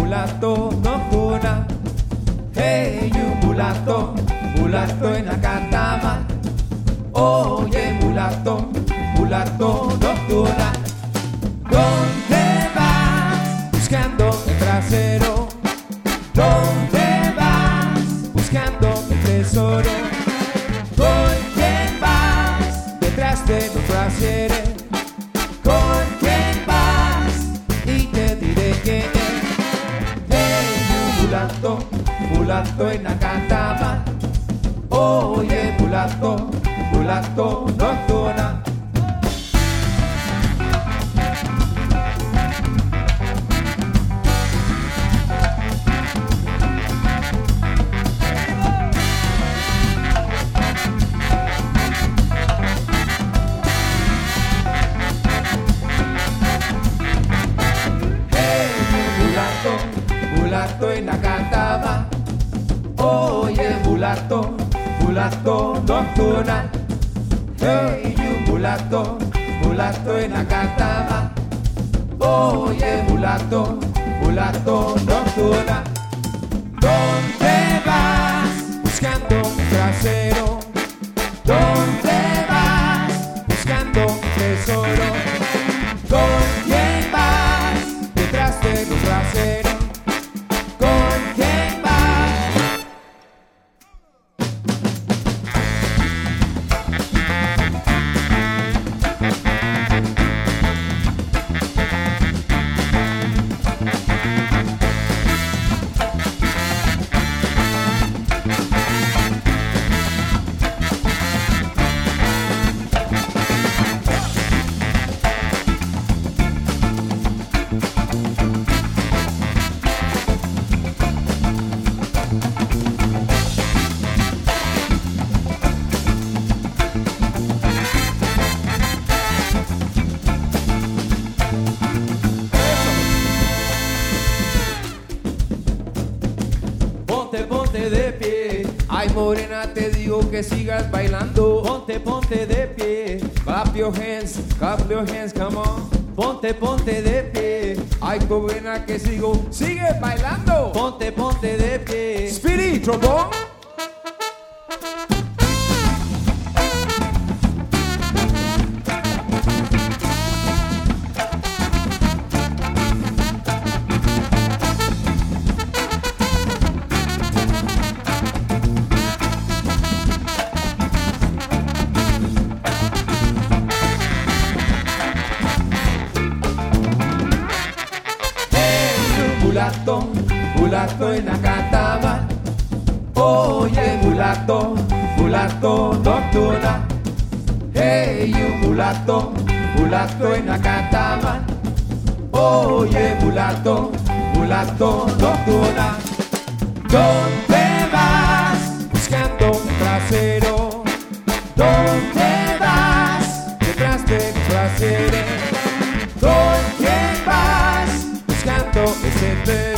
mulato nocturna. Hey, you mulato, mulato en la cama. Oye, mulato, mulato nocturna. ¿Dónde vas? Buscando el trasero. ¿Dónde vas? Buscando mi tesoro. ¿Con quién vas? Detrás de los brasieres. ¿Con quién vas? Y te diré quién es. Hey, mulato, mulato en la cama. Oye, mulato, mulato nocturna. Mulato en la cama. Oye, mulato, mulato nocturna. Hey, you mulato, mulato en la cama. Oye, mulato, mulato nocturna. ¿Dónde vas? Buscando un trasero. ¿Dónde vas? Buscando un tesoro. ¿Con quién vas? Detrás de los traseros. Ponte de pie. Ay, morena, te digo que sigas bailando. Ponte de pie. Clap your hands, come on. Ponte de pie. Ay, morena, que sigue bailando. Ponte de pie. Speedy, trombón. Mulato, mulato en la cama. Oye, mulato, mulato nocturna. Hey, you mulato, mulato en la cama. Oye, mulato, mulato nocturna. ¿Dónde vas? Buscando un trasero. ¿Dónde vas? Detrás de tu trasero. ¿Con quién vas? Buscando ese